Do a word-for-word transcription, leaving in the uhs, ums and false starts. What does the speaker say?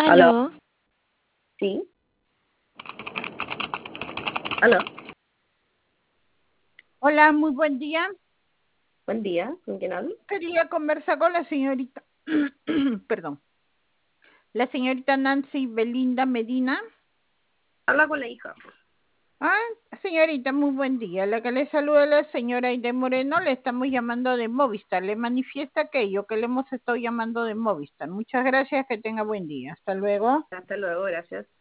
Aló, Aló, sí, aló, Hola, muy buen día. buen día, ¿con quién hablo? Quería conversar con la señorita, perdón, la señorita Nancy Belinda Medina. Habla con la hija. Ah, señorita, muy buen día. La que le saluda es la señora Aide Moreno, le estamos llamando de Movistar. Le manifiesta aquello que le hemos estado llamando de Movistar. Muchas gracias, que tenga buen día. Hasta luego. Hasta luego, gracias.